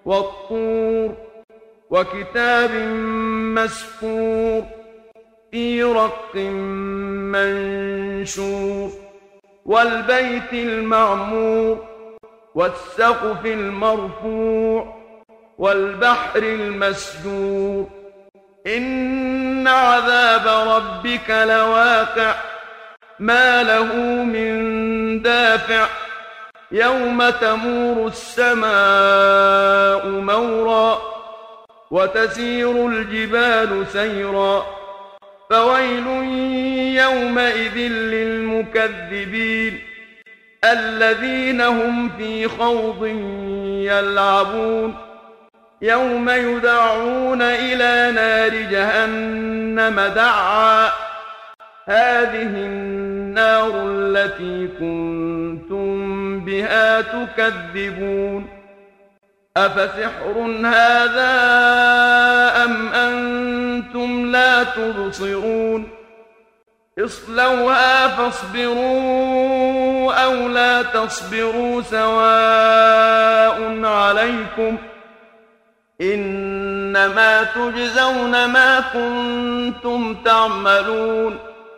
والطور وكتاب مسكور في رق منشور والبيت المعمور والسقف المرفوع والبحر المسجور إن عذاب ربك لواقع ما له من دافع يوم تمور السماء مورا وتسير الجبال سيرا فويل يومئذ للمكذبين الذين هم في خوض يلعبون يوم يدعون إلى نار جهنم دعا هذه النار التي كنتم بها تكذبون أفسحر هذا أم أنتم لا تبصرون اصلوها فاصبروا أو لا تصبروا سواء عليكم إنما تجزون ما كنتم تعملون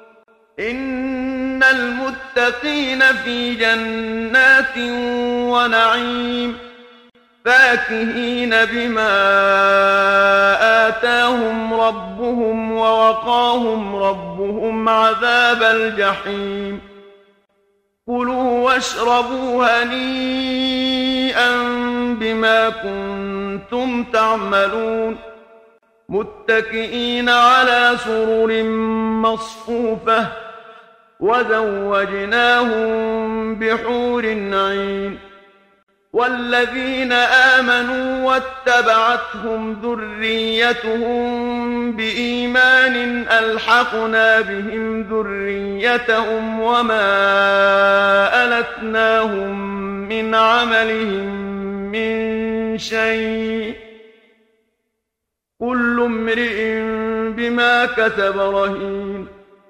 إن المتقين في جنات ونعيم فاكهين بما آتاهم ربهم ووقاهم ربهم عذاب الجحيم كلوا واشربوا هنيئا بما كنتم تعملون متكئين على سرر مصفوفة وزوجناهم بحور عين والذين آمنوا واتبعتهم ذريتهم بإيمان ألحقنا بهم ذريتهم وما ألتناهم من عملهم من شيء كل امرئ بما كسب رهين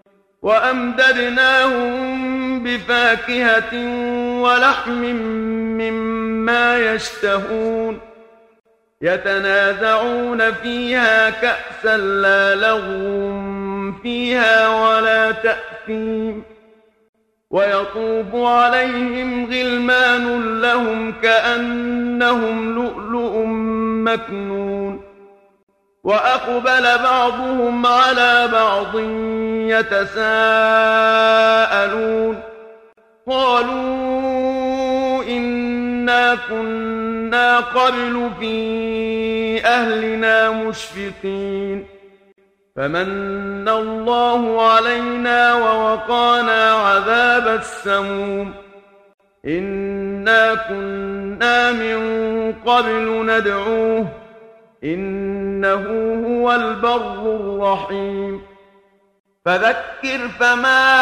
وأمددناهم بفاكهة ولحم مما يشتهون يتنازعون فيها كأسا لا لغو فيها ولا تأثيم ويطوف عليهم غلمان لهم كأنهم لؤلؤ مكنون وأقبل بعضهم على بعض يتساءلون قالوا إنا كنا قبل في أهلنا مشفقين فمن الله علينا ووقانا عذاب السموم إنا كنا من قبل ندعوه إنه هو البر الرحيم فذكر فما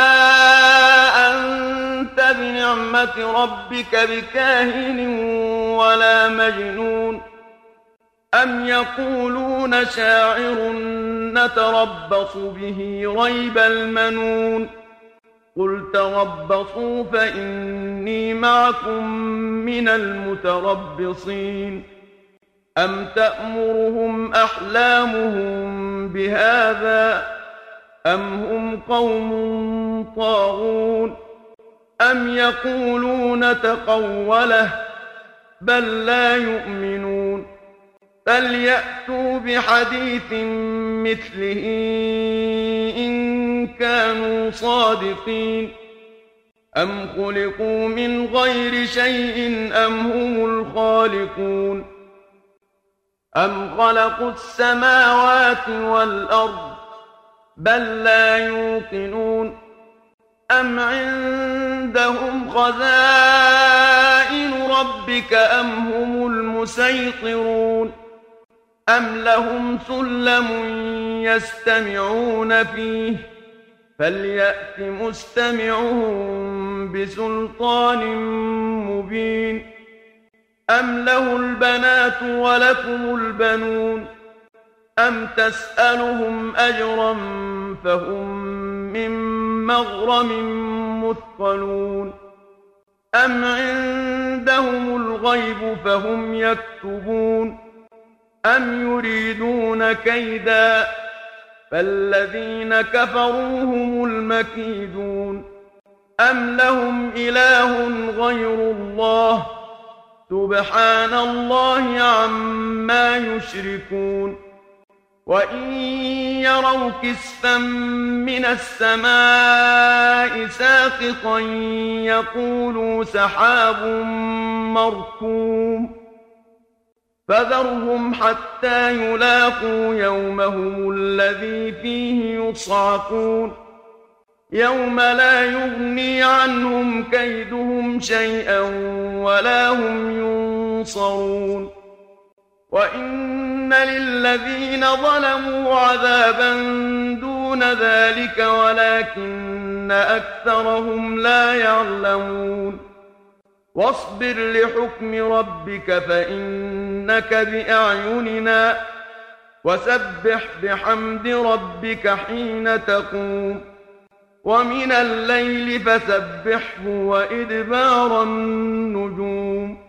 أنت بنعمة ربك بكاهن ولا مجنون أم يقولون شاعر نتربص به ريب المنون قل تربصوا فإني معكم من المتربصين أم تأمرهم أحلامهم بهذا أم هم قوم طاغون أم يقولون تقوله بل لا يؤمنون فليأتوا بحديث مثله إن كانوا صادقين أم خلقوا من غير شيء أم هم الخالقون أم خلقوا السماوات والأرض بل لا يوقنون أم عندهم خزائن ربك أم هم المسيطرون أم لهم سلم يستمعون فيه فليأت مستمعهم بسلطان مبين أم له البنات ولكم البنون أم تسألهم أجرا فهم من مغرم مثقلون أم عندهم الغيب فهم يكتبون أم يريدون كيدا فالذين كفروا هم المكيدون أم لهم إله غير الله سبحان الله عما يشركون وإن يروا كسفا من السماء ساقطا يقولوا سحاب مركوم فذرهم حتى يلاقوا يومهم الذي فيه يصعقون يوم لا يغني عنهم كيدهم شيئا ولا هم ينصرون وإن للذين ظلموا عذابا دون ذلك ولكن أكثرهم لا يعلمون واصبر لحكم ربك فإنك بأعيننا وسبح بحمد ربك حين تقوم ومن الليل فسبحه وإدبار النجوم